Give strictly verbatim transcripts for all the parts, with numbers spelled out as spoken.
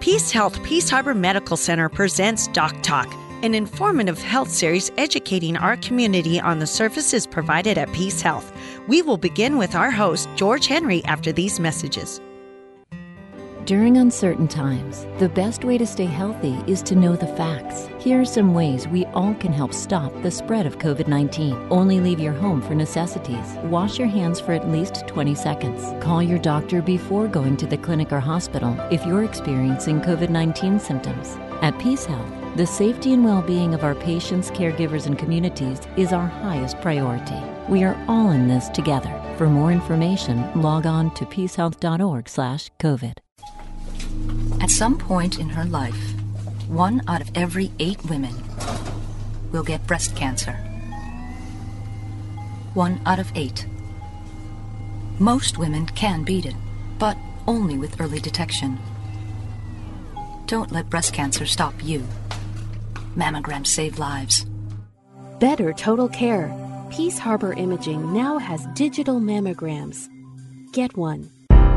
Peace Health Peace Harbor Medical Center presents Doc Talk, an informative health series educating our community on the services provided at Peace Health. We will begin with our host, George Henry, after these messages. During uncertain times, the best way to stay healthy is to know the facts. Here are some ways we all can help stop the spread of covid nineteen. Only leave your home for necessities. Wash your hands for at least twenty seconds. Call your doctor before going to the clinic or hospital if you're experiencing covid nineteen symptoms. At Peace Health, the safety and well-being of our patients, caregivers, and communities is our highest priority. We are all in this together. For more information, log on to peacehealth.org slash COVID. At some point in her life, one out of every eight women will get breast cancer. One out of eight. Most women can beat it, but only with early detection. Don't let breast cancer stop you. Mammograms save lives. Better total care. Peace Harbor Imaging now has digital mammograms. Get one.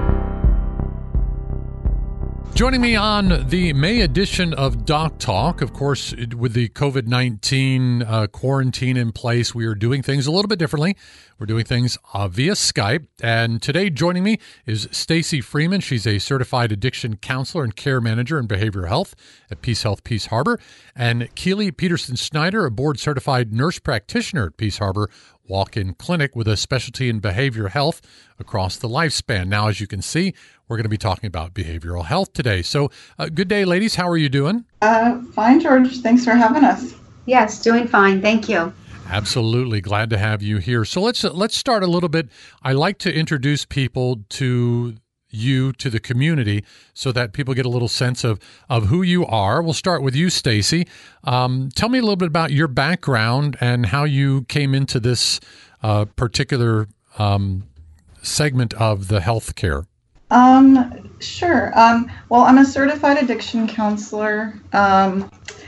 Joining me on the May edition of Doc Talk, of course, with the covid nineteen uh, quarantine in place, we are doing things a little bit differently. We're doing things uh, via Skype. And today joining me is Stacy Freeman. She's a certified addiction counselor and care manager in behavioral health at Peace Health Peace Harbor. And Keely Peterson Snyder, a board certified nurse practitioner at Peace Harbor Walk-in Clinic with a specialty in behavioral health across the lifespan. Now, as you can see, we're going to be talking about behavioral health today. So uh, good day, ladies. How are you doing? Uh, fine, George. Thanks for having us. Yes, doing fine. Thank you. Absolutely. Glad to have you here. So let's uh, let's start a little bit. I like to introduce people to you, to the community, so that people get a little sense of, of who you are. We'll start with you, Stacy. Um, tell me a little bit about your background and how you came into this uh, particular um, segment of the healthcare. Um, sure. Um, well, I'm a certified addiction counselor, um,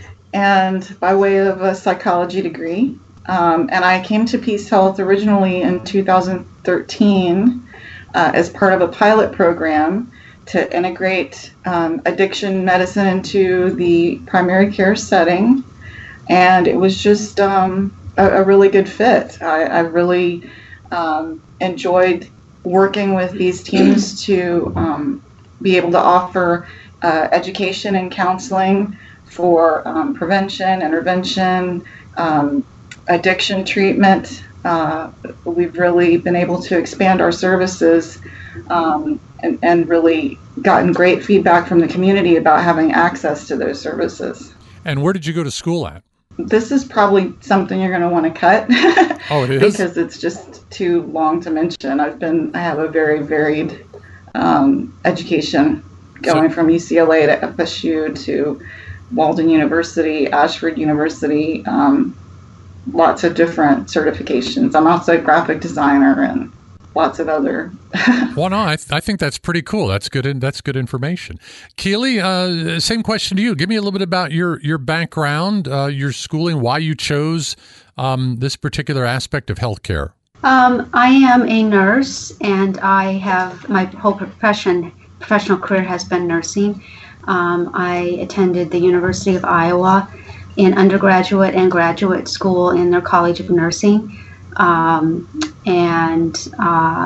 and by way of a psychology degree. Um, and I came to Peace Health originally in two thousand thirteen uh, as part of a pilot program to integrate um, addiction medicine into the primary care setting. And it was just um, a, a really good fit. I, I really um, enjoyed working with these teams to um, be able to offer uh, education and counseling for um, prevention, intervention, um, addiction treatment. Uh, we've really been able to expand our services um, and, and really gotten great feedback from the community about having access to those services. And where did you go to school at? This is probably something you're going to want to cut. Oh, it is? Because it's just too long to mention. I've been, I have a very varied um, education going so, from U C L A to F S U to Walden University, Ashford University, um, lots of different certifications. I'm also a graphic designer and lots of other. Well, no, I, th- I think that's pretty cool. That's good. In- that's good information. Keely, uh, same question to you. Give me a little bit about your your background, uh, your schooling, why you chose um, this particular aspect of healthcare. Um, I am a nurse, and I have my whole profession, professional career has been nursing. Um, I attended the University of Iowa in undergraduate and graduate school in their College of Nursing, um, and uh,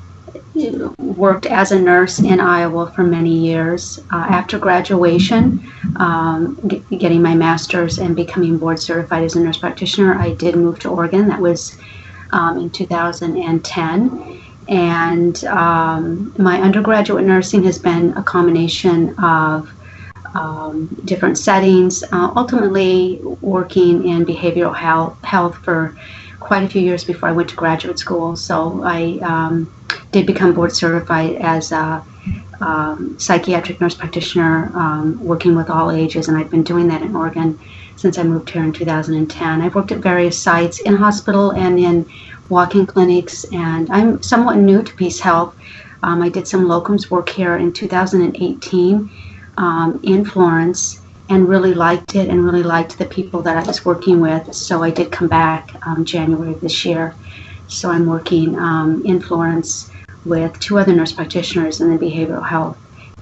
worked as a nurse in Iowa for many years. Uh, after graduation, um, g- getting my master's and becoming board certified as a nurse practitioner, I did move to Oregon. That was um, in two thousand ten. And um, my undergraduate nursing has been a combination of um, different settings, uh, ultimately working in behavioral health, health for quite a few years before I went to graduate school. So I um, did become board certified as a um, psychiatric nurse practitioner, um, working with all ages, and I've been doing that in Oregon since I moved here in two thousand ten. I've worked at various sites in hospital and in walk-in clinics, and I'm somewhat new to Peace Health. Um, I did some locums work here in two thousand eighteen um, in Florence, and really liked it and really liked the people that I was working with. So I did come back um, January of this year. So I'm working um, in Florence with two other nurse practitioners in the behavioral health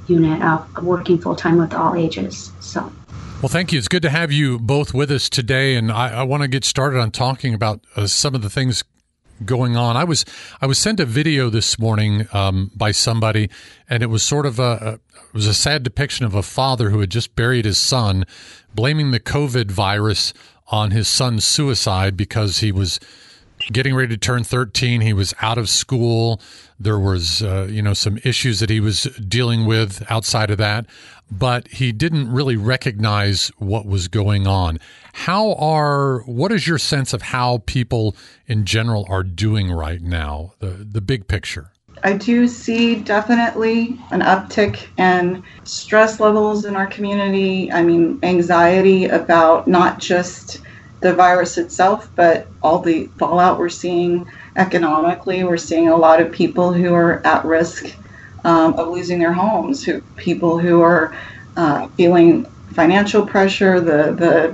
unit of working full time with all ages. So. Well, thank you. It's good to have you both with us today, and I, I want to get started on talking about uh, some of the things going on. I was I was sent a video this morning um, by somebody, and it was sort of a, a it was a sad depiction of a father who had just buried his son, blaming the COVID virus on his son's suicide because he was getting ready to turn thirteen. He was out of school. There was, uh, you know, some issues that he was dealing with outside of that, but he didn't really recognize what was going on. How are, what is your sense of how people in general are doing right now, the, the big picture? I do see definitely an uptick in stress levels in our community. I mean, anxiety about not just the virus itself, but all the fallout we're seeing economically. We're seeing a lot of people who are at risk um, of losing their homes, who people who are uh, feeling financial pressure. The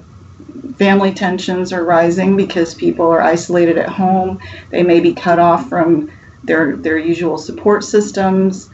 the family tensions are rising because people are isolated at home. They may be cut off from their their usual support systems.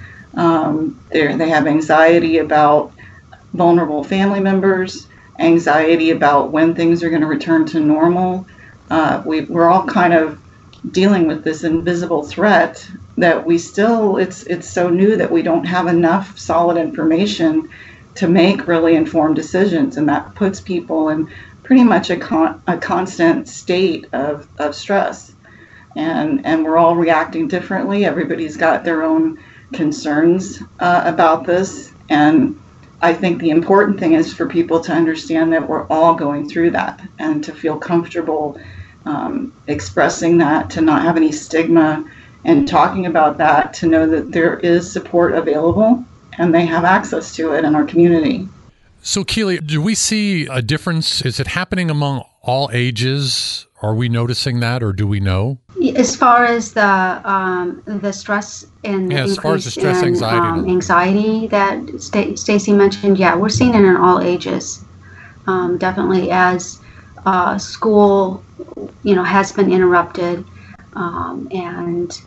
Um, they they have anxiety about vulnerable family members, anxiety about when things are going to return to normal. Uh, we, we're all kind of dealing with this invisible threat that we still, it's it's so new that we don't have enough solid information to make really informed decisions. And that puts people in pretty much a, con, a constant state of, of stress. And, and we're all reacting differently. Everybody's got their own concerns uh, about this. And I think the important thing is for people to understand that we're all going through that and to feel comfortable um, expressing that, to not have any stigma and talking about that, to know that there is support available and they have access to it in our community. So, Keely, do we see a difference? Is it happening among all ages? Are we noticing that, or do we know? As far as the um, the stress and the yeah, as far as the stress in, anxiety, um, anxiety that St- Stacy mentioned, yeah, we're seeing it in all ages. Um, definitely, as uh, school, you know, has been interrupted, um, and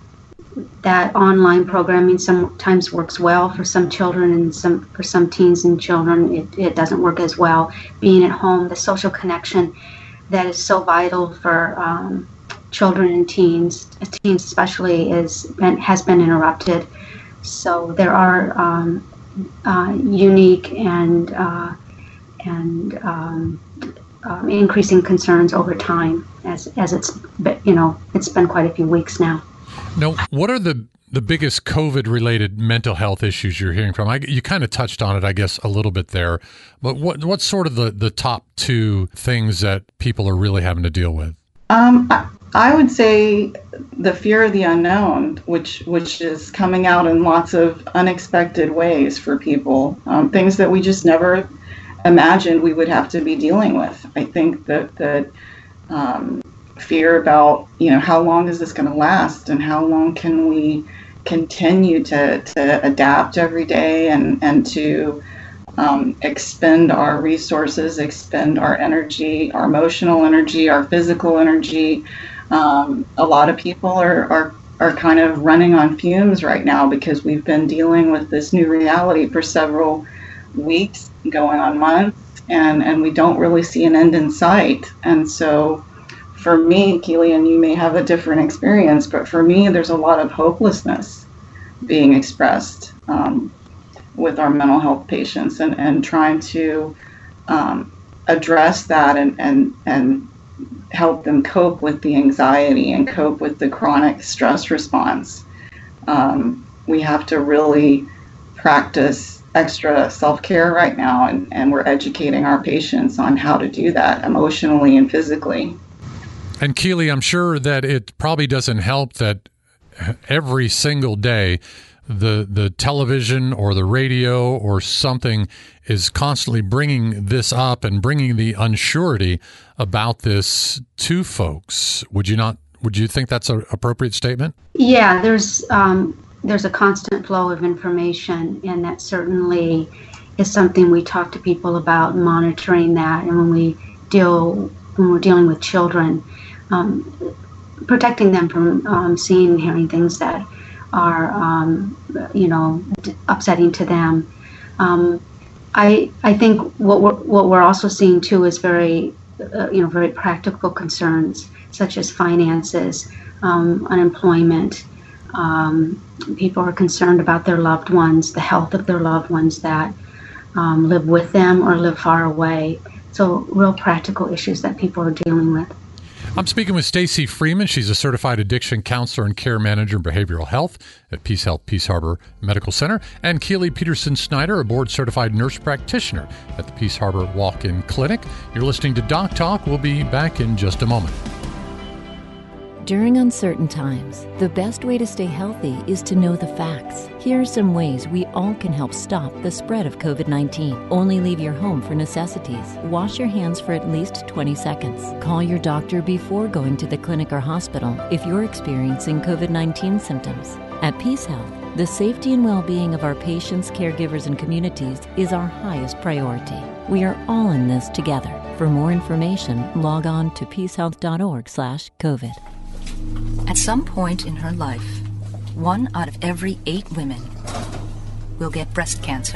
that online programming sometimes works well for some children, and some for some teens and children, it, it doesn't work as well. Being at home, the social connection that is so vital for um, children and teens, teens especially, is been, has been interrupted. So there are um, uh, unique and uh, and um, um, increasing concerns over time, as as it's been, you know it's been quite a few weeks now. Now, what are the the biggest COVID-related mental health issues you're hearing from? I, you kind of touched on it, I guess, a little bit there. But what what's sort of the, the top two things that people are really having to deal with? Um, I, I would say the fear of the unknown, which which is coming out in lots of unexpected ways for people, um, things that we just never imagined we would have to be dealing with. I think that that um, fear about, you know, how long is this going to last, and how long can we continue to, to adapt every day, and, and to um, expend our resources, expend our energy, our emotional energy, our physical energy. Um, a lot of people are, are, are kind of running on fumes right now because we've been dealing with this new reality for several weeks, going on months, and, and we don't really see an end in sight. And so for me, Keely, and you may have a different experience, but for me, there's a lot of hopelessness being expressed um, with our mental health patients, and, and trying to um, address that and, and, and help them cope with the anxiety and cope with the chronic stress response. Um, we have to really practice extra self-care right now, and, and we're educating our patients on how to do that emotionally and physically. And Keely, I'm sure that it probably doesn't help that every single day the the television or the radio or something is constantly bringing this up and bringing the unsurety about this to folks. Would you not? Would you think that's an appropriate statement? Yeah, there's um, there's a constant flow of information, and that certainly is something we talk to people about, monitoring that, and when we deal when we're dealing with children. Um, protecting them from um, seeing and hearing things that are, um, you know, d- upsetting to them. Um, I I think what we're what we're also seeing too is very uh, you know very practical concerns such as finances, um, unemployment. Um, people are concerned about their loved ones, the health of their loved ones that um, live with them or live far away. So real practical issues that people are dealing with. I'm speaking with Stacy Freeman. She's a certified addiction counselor and care manager in behavioral health at Peace Health Peace Harbor Medical Center, and Keely Peterson Snyder, a board certified nurse practitioner at the Peace Harbor Walk-In Clinic. You're listening to Doc Talk. We'll be back in just a moment. During uncertain times, the best way to stay healthy is to know the facts. Here are some ways we all can help stop the spread of COVID nineteen. Only leave your home for necessities. Wash your hands for at least twenty seconds. Call your doctor before going to the clinic or hospital if you're experiencing COVID nineteen symptoms. At Peace Health, the safety and well-being of our patients, caregivers, and communities is our highest priority. We are all in this together. For more information, log on to peacehealth.org slash COVID. At some point in her life, one out of every eight women will get breast cancer.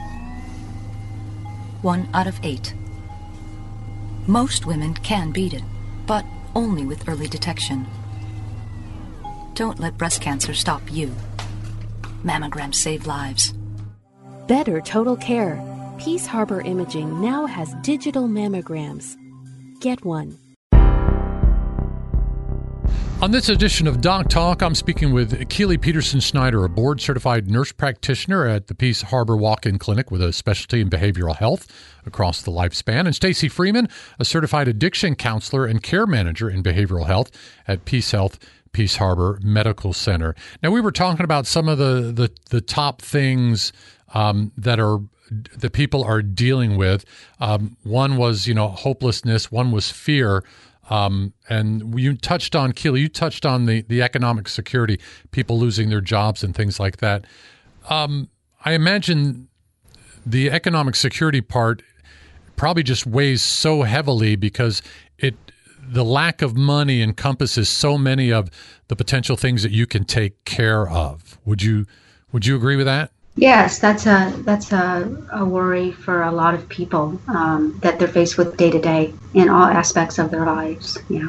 One out of eight. Most women can beat it, but only with early detection. Don't let breast cancer stop you. Mammograms save lives. Better total care. Peace Harbor Imaging now has digital mammograms. Get one. On this edition of Doc Talk, I'm speaking with Keely Peterson Snyder, a board-certified nurse practitioner at the Peace Harbor Walk-In Clinic with a specialty in behavioral health across the lifespan, and Stacy Freeman, a certified addiction counselor and care manager in behavioral health at Peace Health Peace Harbor Medical Center. Now, we were talking about some of the the, the top things um, that are that people are dealing with. Um, one was, you know, hopelessness. One was fear. Um, and you touched on, Keely, you touched on the, the economic security, people losing their jobs and things like that. Um, I imagine the economic security part probably just weighs so heavily because it the lack of money encompasses so many of the potential things that you can take care of. Would you would you agree with that? Yes, that's a that's a, a worry for a lot of people um, that they're faced with day to day in all aspects of their lives. Yeah.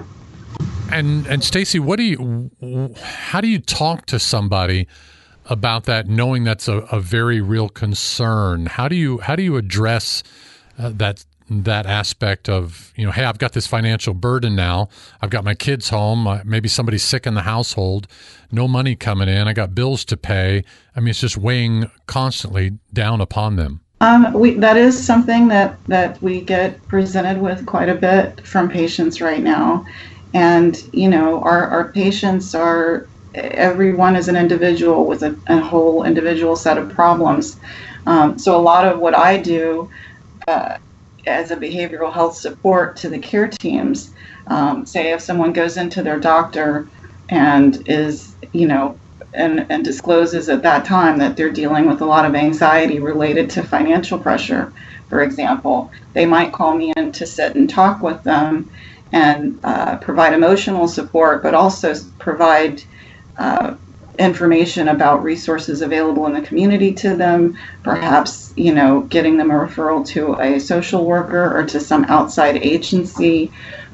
And and Stacy, what do you? How do you talk to somebody about that, knowing that's a, a very real concern? How do you how do you address uh, that that aspect of, you know, hey, I've got this financial burden now. I've got my kids home. Uh, maybe somebody's sick in the household. No money coming in. I got bills to pay. I mean, it's just weighing constantly down upon them. Um, we, that is something that, that we get presented with quite a bit from patients right now. And, you know, our, our patients are, everyone is an individual with a, a whole individual set of problems. Um, so a lot of what I do uh, as a behavioral health support to the care teams, um, say if someone goes into their doctor and is, you know, and, and discloses at that time that they're dealing with a lot of anxiety related to financial pressure, for example, they might call me in to sit and talk with them and uh, provide emotional support, but also provide uh, information about resources available in the community to them, perhaps, you know, getting them a referral to a social worker or to some outside agency,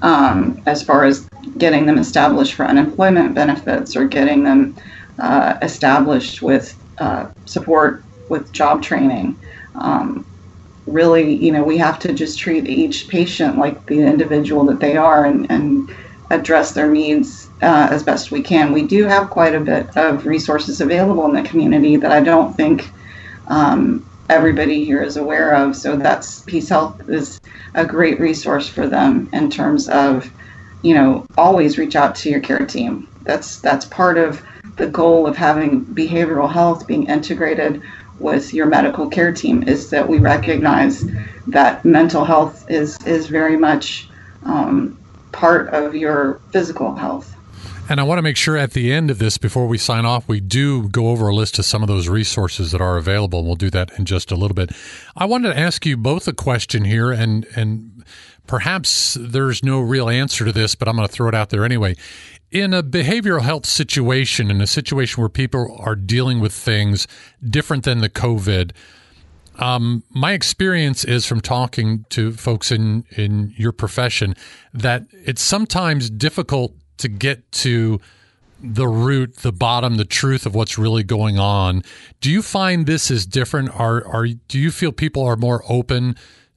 um, as far as getting them established for unemployment benefits or getting them uh, established with uh, support with job training. Um, really, you know, we have to just treat each patient like the individual that they are and, and address their needs uh, as best we can. We do have quite a bit of resources available in the community that I don't think um, everybody here is aware of. So that's Peace Health is a great resource for them in terms of, you know, always reach out to your care team. That's that's part of the goal of having behavioral health being integrated with your medical care team, is that we recognize that mental health is is very much um, part of your physical health. And I want to make sure at the end of this, before we sign off, we do go over a list of some of those resources that are available, and we'll do that in just a little bit. I wanted to ask you both a question here, and and perhaps there's no real answer to this, but I'm going to throw it out there anyway. In a behavioral health situation, in a situation where people are dealing with things different than the COVID, Um, my experience is from talking to folks in, in your profession that it's sometimes difficult to get to the root, the bottom, the truth of what's really going on. Do you find this is different? Are, are, do you feel people are more open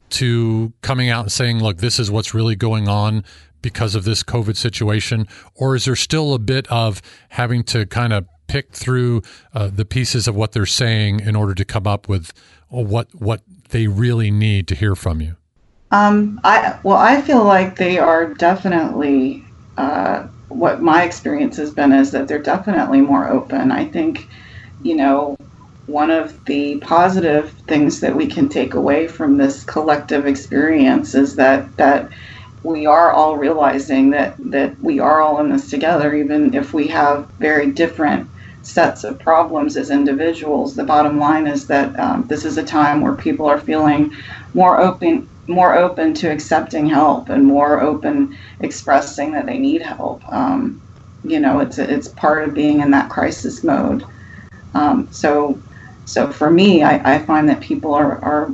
to coming out and saying, look, this is what's really going on because of this COVID situation? Or is there still a bit of having to kind of pick through uh, the pieces of what they're saying in order to come up with what what they really need to hear from you? Um, I well, I feel like they are definitely. Uh, what my experience has been is that they're definitely more open. I think, you know, one of the positive things that we can take away from this collective experience is that that we are all realizing that that we are all in this together, even if we have very different sets of problems as individuals. The bottom line is that um, this is a time where people are feeling more open more open to accepting help and more open expressing that they need help. Um, you know, it's it's part of being in that crisis mode. Um, so so for me, I, I find that people are, are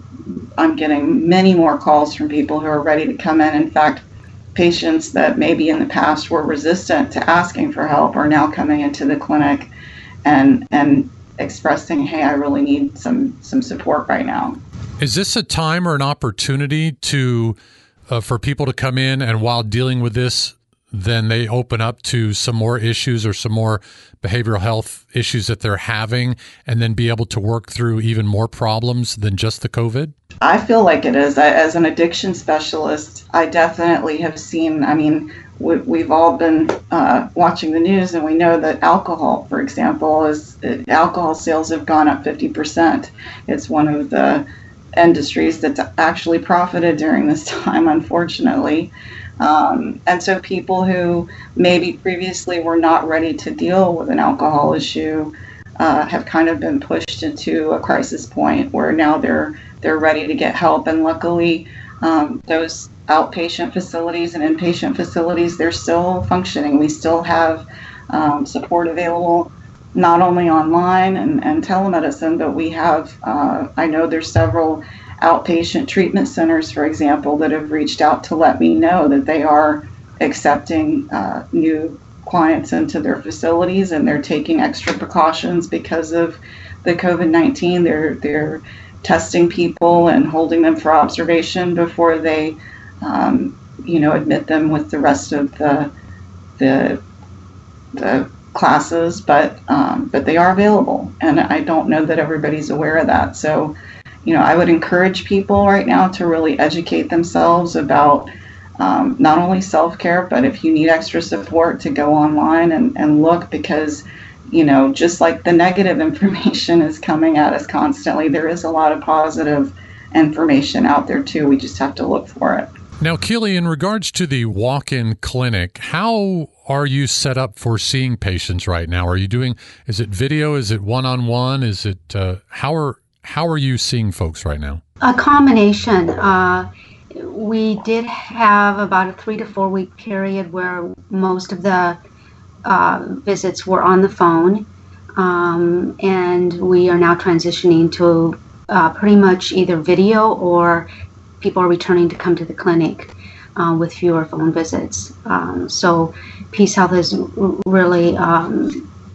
I'm getting many more calls from people who are ready to come in. In fact, patients that maybe in the past were resistant to asking for help are now coming into the clinic and and expressing, hey, I really need some some support right now. Is this a time or an opportunity to uh, for people to come in and while dealing with this, then they open up to some more issues or some more behavioral health issues that they're having and then be able to work through even more problems than just the COVID? I feel like it is. I, as an addiction specialist, I definitely have seen, I mean, we, we've all been uh, watching the news, and we know that alcohol, for example, is uh, alcohol sales have gone up fifty percent. It's one of the industries that's actually profited during this time, unfortunately. Um, and so people who maybe previously were not ready to deal with an alcohol issue uh, have kind of been pushed into a crisis point where now they're they're ready to get help. And luckily, um, those outpatient facilities and inpatient facilities, they're still functioning. We still have um, support available, not only online and, and telemedicine, but we have, uh, I know there's several outpatient treatment centers, for example, that have reached out to let me know that they are accepting uh, new clients into their facilities, and they're taking extra precautions because of the COVID nineteen. They're they're testing people and holding them for observation before they, um, you know, admit them with the rest of the the the classes. But um, but they are available, and I don't know that everybody's aware of that. So, you know, I would encourage people right now to really educate themselves about um, not only self-care, but if you need extra support, to go online and, and look, because, you know, just like the negative information is coming at us constantly, there is a lot of positive information out there too. We just have to look for it. Now, Keely, in regards to the walk-in clinic, how are you set up for seeing patients right now? Are you doing, is it video? Is it one-on-one? Is it, uh, how are How are you seeing folks right now? A combination. Uh, we did have about a three to four week period where most of the uh, visits were on the phone, um, and we are now transitioning to uh, pretty much either video, or people are returning to come to the clinic uh, with fewer phone visits. Um, so Peace Health has really um,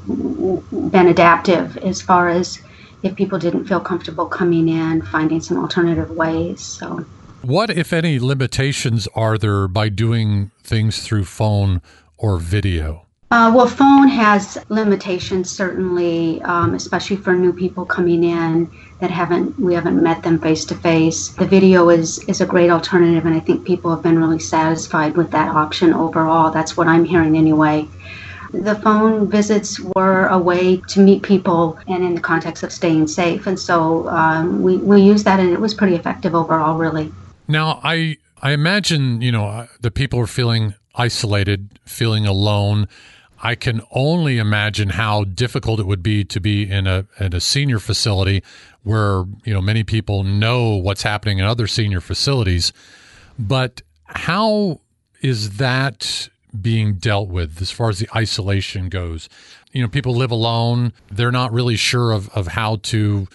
been adaptive as far as if people didn't feel comfortable coming in, finding some alternative ways. So, what, if any, limitations are there by doing things through phone or video? Uh, well, phone has limitations, certainly, um, especially for new people coming in that haven't we haven't met them face to face. The video is is a great alternative, and I think people have been really satisfied with that option overall. That's what I'm hearing anyway. The phone visits were a way to meet people and in the context of staying safe. And so um, we, we used that, and it was pretty effective overall, really. Now, I, I imagine, you know, the people are feeling isolated, feeling alone. I can only imagine how difficult it would be to be in a, in a senior facility where, you know, many people know what's happening in other senior facilities. But how is that being dealt with as far as the isolation goes? You know, people live alone. They're not really sure of, of how to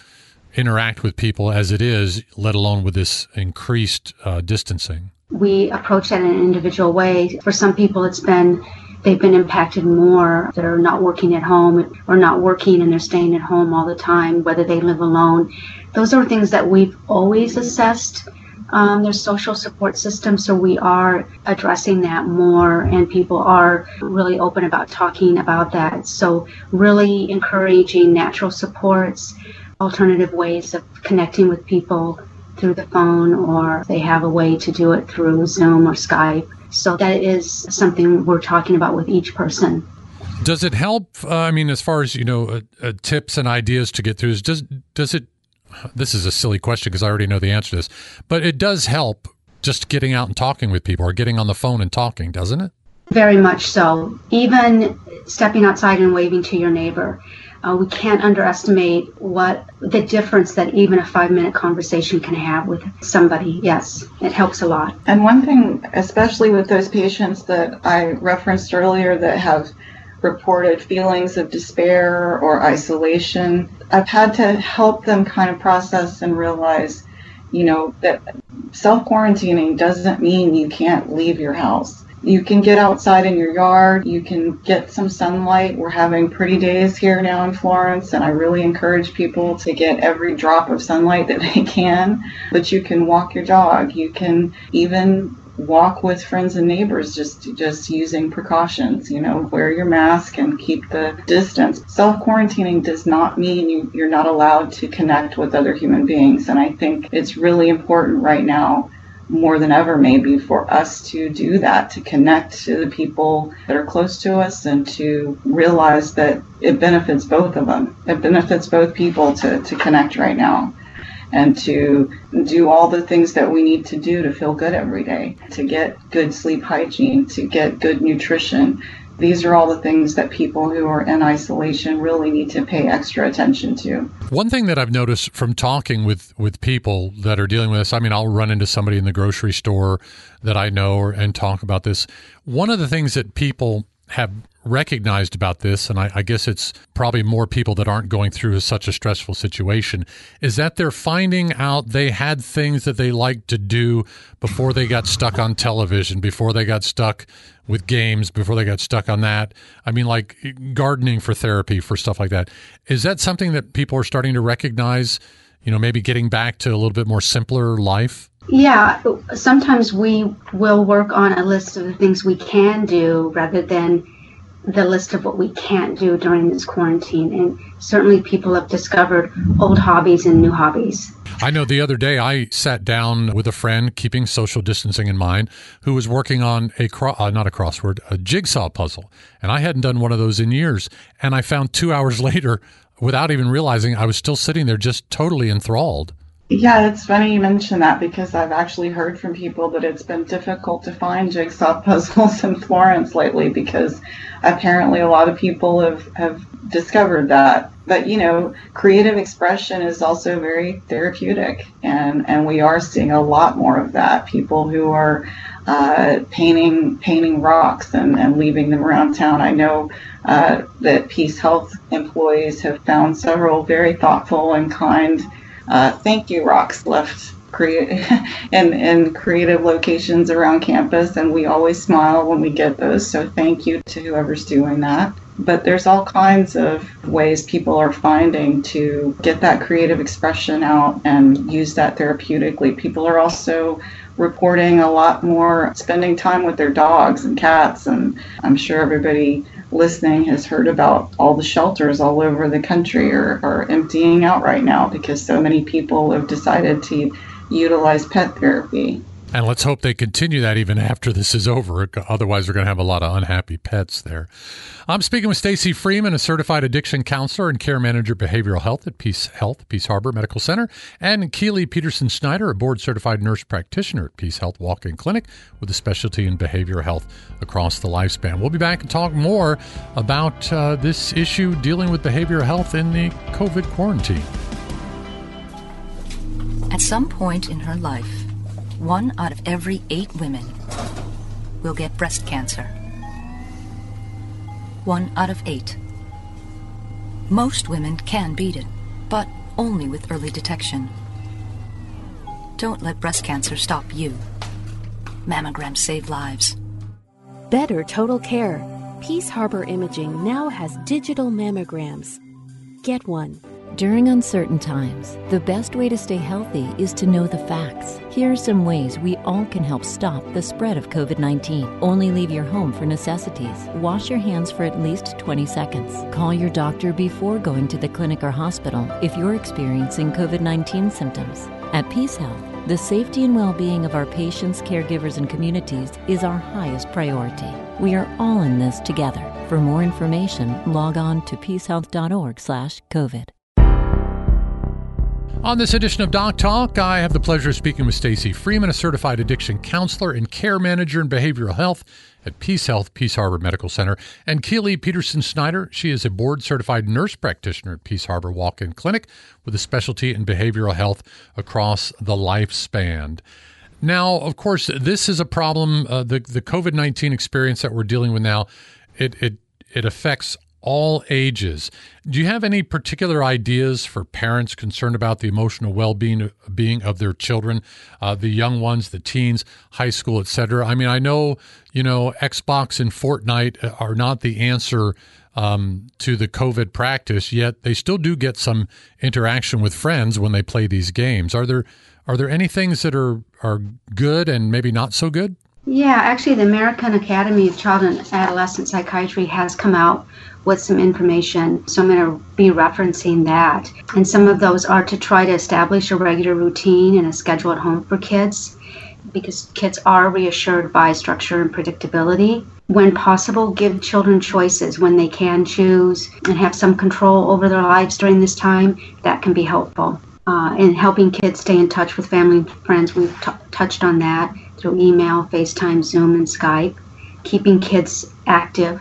interact with people as it is, let alone with this increased uh, distancing? We approach that in an individual way. For some people, it's been they've been impacted more. They're not working at home or not working and they're staying at home all the time, whether they live alone. Those are things that we've always assessed. Um, there's social support systems, so we are addressing that more, and people are really open about talking about that. So really encouraging natural supports, alternative ways of connecting with people through the phone, or they have a way to do it through Zoom or Skype. So that is something we're talking about with each person. Does it help? Uh, I mean, as far as, you know, uh, uh, tips and ideas to get through, does does it, this is a silly question because I already know the answer to this, but it does help just getting out and talking with people or getting on the phone and talking, doesn't it? Very much so. Even stepping outside and waving to your neighbor. Uh, we can't underestimate what the difference that even a five-minute conversation can have with somebody. Yes, it helps a lot. And one thing, especially with those patients that I referenced earlier that have reported feelings of despair or isolation, I've had to help them kind of process and realize, you know, that self-quarantining doesn't mean you can't leave your house. You can get outside in your yard, you can get some sunlight. We're having pretty days here now in Florence, and I really encourage people to get every drop of sunlight that they can. But you can walk your dog, you can even walk with friends and neighbors, just just using precautions, you know, wear your mask and keep the distance. Self-quarantining does not mean you, you're not allowed to connect with other human beings, and I think it's really important right now, more than ever maybe, for us to do that, to connect to the people that are close to us and to realize that it benefits both of them. It benefits both people to, to connect right now and to do all the things that we need to do to feel good every day, to get good sleep hygiene, to get good nutrition. These are all the things that people who are in isolation really need to pay extra attention to. One thing that I've noticed from talking with, with people that are dealing with this, I mean, I'll run into somebody in the grocery store that I know or, and talk about this. One of the things that people have recognized about this, and I, I guess it's probably more people that aren't going through such a stressful situation, is that they're finding out they had things that they liked to do before they got stuck on television, before they got stuck with games, before they got stuck on that. I mean, like gardening for therapy, for stuff like that. Is that something that people are starting to recognize, you know, maybe getting back to a little bit more simpler life? Yeah, sometimes we will work on a list of the things we can do rather than the list of what we can't do during this quarantine. And certainly people have discovered old hobbies and new hobbies. I know the other day I sat down with a friend, keeping social distancing in mind, who was working on a, cro- uh, not a crossword, a jigsaw puzzle. And I hadn't done one of those in years. And I found two hours later, without even realizing, I was still sitting there just totally enthralled. Yeah, it's funny you mention that because I've actually heard from people that it's been difficult to find jigsaw puzzles in Florence lately because apparently a lot of people have, have discovered that. But, you know, creative expression is also very therapeutic, and, and we are seeing a lot more of that. People who are uh, painting painting rocks and, and leaving them around town. I know uh, that Peace Health employees have found several very thoughtful and kind Uh, thank you rocks left crea- in, in creative locations around campus, and we always smile when we get those, so thank you to whoever's doing that. But there's all kinds of ways people are finding to get that creative expression out and use that therapeutically. People are also reporting a lot more spending time with their dogs and cats, and I'm sure everybody listening has heard about all the shelters all over the country are, are emptying out right now because so many people have decided to utilize pet therapy. And let's hope they continue that even after this is over. Otherwise, we're going to have a lot of unhappy pets there. I'm speaking with Stacy Freeman, a certified addiction counselor and care manager behavioral health at Peace Health, Peace Harbor Medical Center, and Keely Peterson-Schneider, a board-certified nurse practitioner at Peace Health Walk-In Clinic with a specialty in behavioral health across the lifespan. We'll be back and talk more about uh, this issue dealing with behavioral health in the COVID quarantine. At some point in her life, one out of every eight women will get breast cancer. One out of eight. Most women can beat it, but only with early detection. Don't let breast cancer stop you. Mammograms save lives. Better total care. Peace Harbor Imaging now has digital mammograms. Get one. During uncertain times, the best way to stay healthy is to know the facts. Here are some ways we all can help stop the spread of COVID nineteen. Only leave your home for necessities. Wash your hands for at least twenty seconds. Call your doctor before going to the clinic or hospital if you're experiencing COVID nineteen symptoms. At Peace Health, the safety and well-being of our patients, caregivers, and communities is our highest priority. We are all in this together. For more information, log on to peacehealth dot org slash COVID. On this edition of Doc Talk, I have the pleasure of speaking with Stacy Freeman, a certified addiction counselor and care manager in behavioral health at Peace Health, Peace Harbor Medical Center, and Keely Peterson-Snyder. She is a board-certified nurse practitioner at Peace Harbor Walk-In Clinic with a specialty in behavioral health across the lifespan. Now, of course, this is a problem. Uh, the the COVID nineteen experience that we're dealing with now, it it it affects all ages. Do you have any particular ideas for parents concerned about the emotional well-being being of their children, uh, the young ones, the teens, high school, et cetera? I mean, I know, you know, Xbox and Fortnite are not the answer um, to the COVID practice, yet they still do get some interaction with friends when they play these games. Are there are there any things that are, are good and maybe not so good? Yeah, actually, the American Academy of Child and Adolescent Psychiatry has come out with some information, so I'm going to be referencing that. And some of those are to try to establish a regular routine and a schedule at home for kids, because kids are reassured by structure and predictability. When possible, give children choices when they can choose and have some control over their lives during this time. That can be helpful. Uh, and helping kids stay in touch with family and friends, we've t- touched on that through email, FaceTime, Zoom, and Skype. Keeping kids active,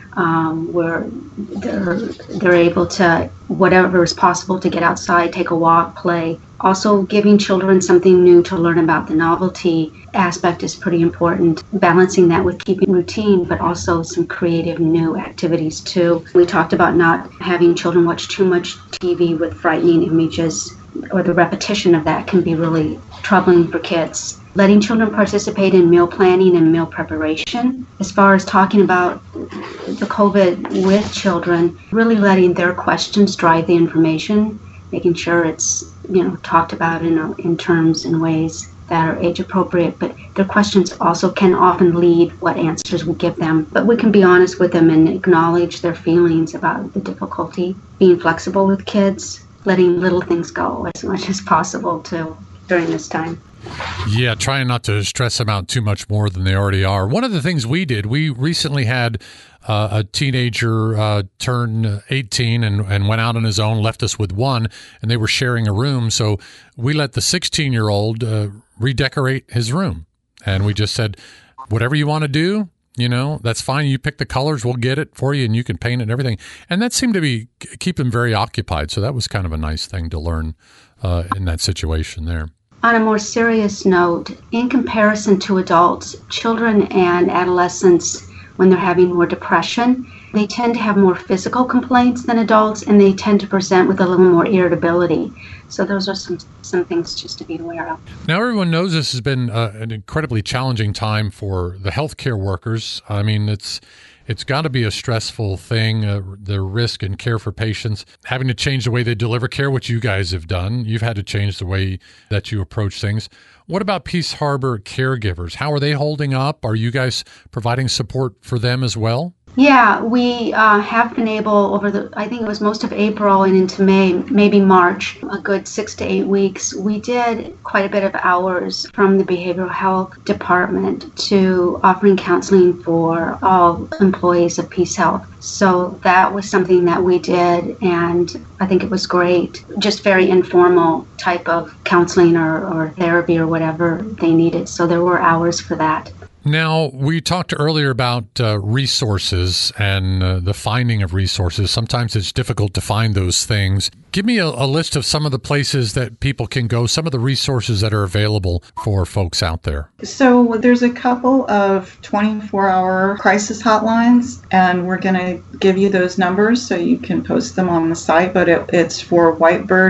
um, where they're, they're able to, whatever is possible, to get outside, take a walk, play. Also, giving children something new to learn about. The novelty aspect is pretty important. Balancing that with keeping routine, but also some creative new activities too. We talked about not having children watch too much T V with frightening images, or the repetition of that can be really troubling for kids. Letting children participate in meal planning and meal preparation. As far as talking about the COVID with children, really letting their questions drive the information, making sure it's, you know, talked about in, in terms and ways that are age appropriate, but their questions also can often lead what answers we give them. But we can be honest with them and acknowledge their feelings about the difficulty, being flexible with kids, letting little things go as much as possible too during this time. Yeah, trying not to stress them out too much more than they already are. One of the things we did, we recently had uh, a teenager uh, turn eighteen and, and went out on his own, left us with one, and they were sharing a room. So we let the sixteen-year-old uh, redecorate his room. And we just said, whatever you want to do, you know, that's fine. You pick the colors, we'll get it for you, and you can paint it and everything. And that seemed to be keep him very occupied. So that was kind of a nice thing to learn uh, in that situation there. On a more serious note, in comparison to adults, children and adolescents, when they're having more depression, they tend to have more physical complaints than adults, and they tend to present with a little more irritability. So those are some some things just to be aware of. Now, everyone knows this has been uh, an incredibly challenging time for the healthcare workers. I mean, it's it's got to be a stressful thing, uh, the risk and care for patients, having to change the way they deliver care, which you guys have done. You've had to change the way that you approach things. What about Peace Harbor caregivers? How are they holding up? Are you guys providing support for them as well? Yeah, we uh, have been able over the, I think it was most of April and into May, maybe March, a good six to eight weeks. We did quite a bit of hours from the behavioral health department to offering counseling for all employees of Peace Health. So that was something that we did, and I think it was great. Just very informal type of counseling or, or therapy or whatever they needed. So there were hours for that. Now, we talked earlier about uh, resources and uh, the finding of resources. Sometimes it's difficult to find those things. Give me a, a list of some of the places that people can go, some of the resources that are available for folks out there. So there's a couple of twenty-four hour crisis hotlines, and we're going to give you those numbers so you can post them on the site, but it, it's for Whitebird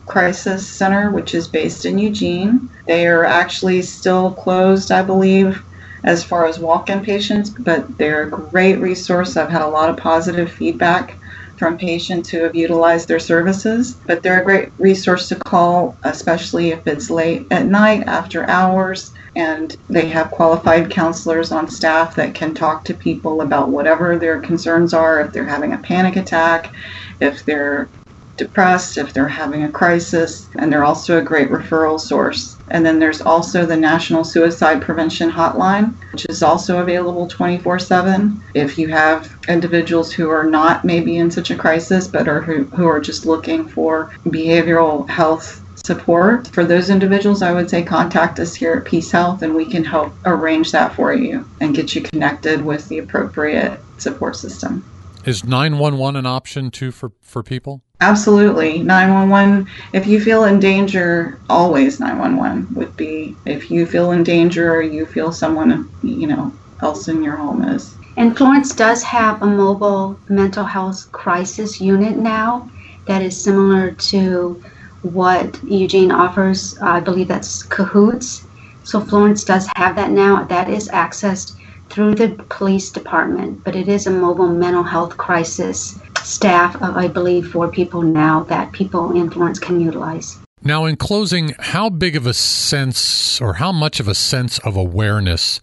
Crisis Center, which is based in Eugene. They are actually still closed, I believe, as far as walk-in patients, but they're a great resource. I've had a lot of positive feedback from patients who have utilized their services, but they're a great resource to call, especially if it's late at night, after hours, and they have qualified counselors on staff that can talk to people about whatever their concerns are, if they're having a panic attack, if they're depressed, if they're having a crisis, and they're also a great referral source. And then there's also the National Suicide Prevention Hotline, which is also available twenty-four seven. If you have individuals who are not maybe in such a crisis, but are who, who are just looking for behavioral health support, for those individuals, I would say contact us here at Peace Health, and we can help arrange that for you and get you connected with the appropriate support system. Is nine one one an option too for, for people? Absolutely. nine one one, if you feel in danger, always nine one one would be, if you feel in danger or you feel someone, you know, else in your home is. And Florence does have a mobile mental health crisis unit now that is similar to what Eugene offers. I believe that's Cahoots. So Florence does have that now. That is accessed through the police department, but it is a mobile mental health crisis staff of, I believe, four people now that people in Florence can utilize. Now, in closing, how big of a sense or how much of a sense of awareness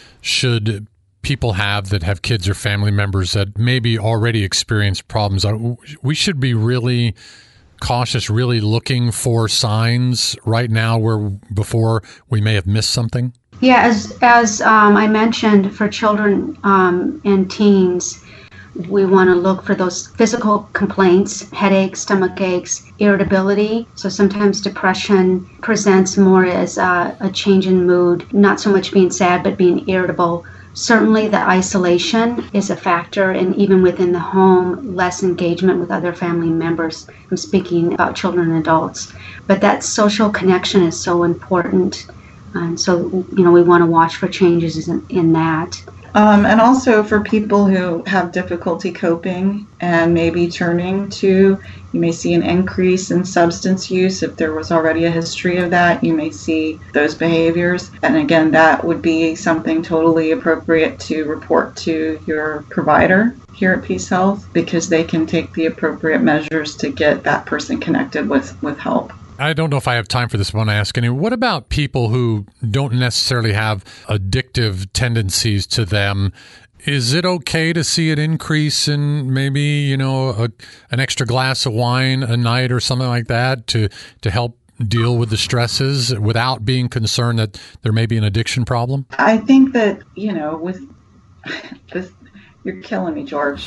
should people have that have kids or family members that maybe already experience problems? We should be really cautious, really looking for signs right now where before we may have missed something? Yeah, as as um, I mentioned, for children um, and teens, we want to look for those physical complaints, headaches, stomach aches, irritability. So sometimes depression presents more as a, a change in mood, not so much being sad, but being irritable. Certainly the isolation is a factor, and even within the home, less engagement with other family members. I'm speaking about children and adults. But that social connection is so important. And so, you know, we want to watch for changes in, in that. Um, and also for people who have difficulty coping and maybe turning to, you may see an increase in substance use. If there was already a history of that, you may see those behaviors. And again, that would be something totally appropriate to report to your provider here at Peace Health, because they can take the appropriate measures to get that person connected with, with help. I don't know if I have time for this, but I want to ask anyway. What about people who don't necessarily have addictive tendencies to them? Is it okay to see an increase in maybe, you know, a, an extra glass of wine a night or something like that to, to help deal with the stresses without being concerned that there may be an addiction problem? I think that, you know, with this, you're killing me, George.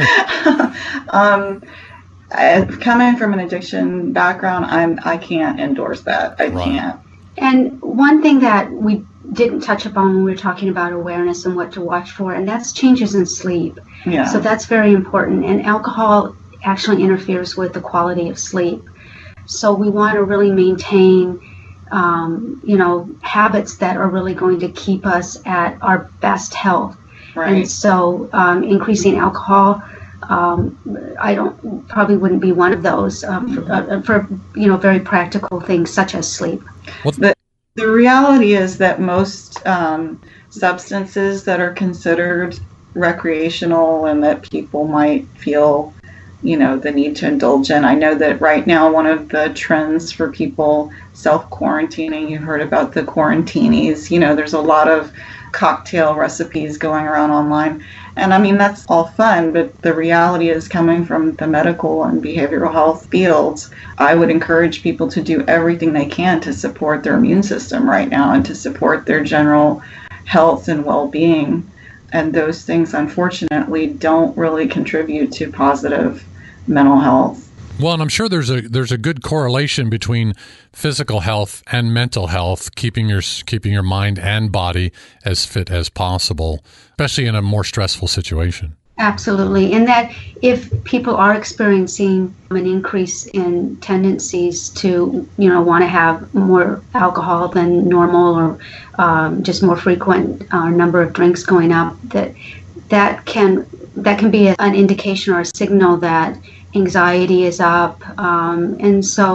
um, I, coming from an addiction background, I'm I can't endorse that. I right. can't. And one thing that we didn't touch upon when we were talking about awareness and what to watch for, and that's changes in sleep. Yeah. So that's very important. And alcohol actually interferes with the quality of sleep. So we want to really maintain, um, you know, habits that are really going to keep us at our best health. Right. And so um, increasing alcohol, Um, I don't probably wouldn't be one of those um, for, uh, for you know very practical things such as sleep. The, the reality is that most um, substances that are considered recreational and that people might feel, you know, the need to indulge in. I know that right now one of the trends for people self-quarantining, you heard about the quarantinis. You know, there's a lot of cocktail recipes going around online. And I mean, that's all fun, but the reality is, coming from the medical and behavioral health fields, I would encourage people to do everything they can to support their immune system right now and to support their general health and well-being. And those things, unfortunately, don't really contribute to positive mental health. Well, and I'm sure there's a there's a good correlation between physical health and mental health, keeping your keeping your mind and body as fit as possible, especially in a more stressful situation. Absolutely. And that if people are experiencing an increase in tendencies to, you know, want to have more alcohol than normal, or um, just more frequent uh, number of drinks going up, that that can that can be an indication or a signal that anxiety is up, um, and so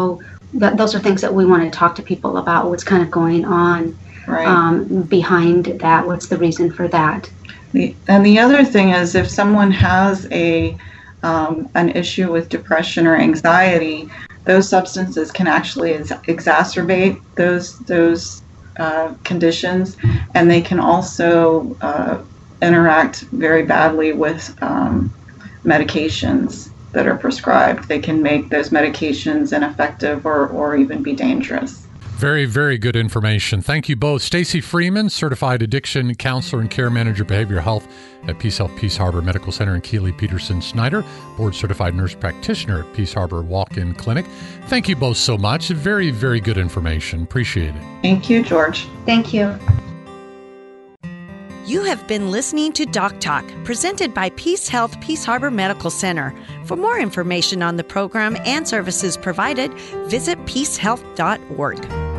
th- those are things that we want to talk to people about, what's kind of going on Right. um, behind that, what's the reason for that. The, and the other thing is, if someone has a um, an issue with depression or anxiety, those substances can actually ex- exacerbate those those uh, conditions, and they can also uh, interact very badly with um, medications that are prescribed. They can make those medications ineffective or, or even be dangerous. Very, very good information. Thank you both. Stacey Freeman, certified addiction counselor and care manager, behavioral health at Peace Health Peace Harbor Medical Center, and Keely Peterson Snyder, board certified nurse practitioner at Peace Harbor Walk-In Clinic. Thank you both so much. Very, very good information. Appreciate it. Thank you, George. Thank you. You have been listening to Doc Talk, presented by Peace Health Peace Harbor Medical Center. For more information on the program and services provided, visit peace health dot org.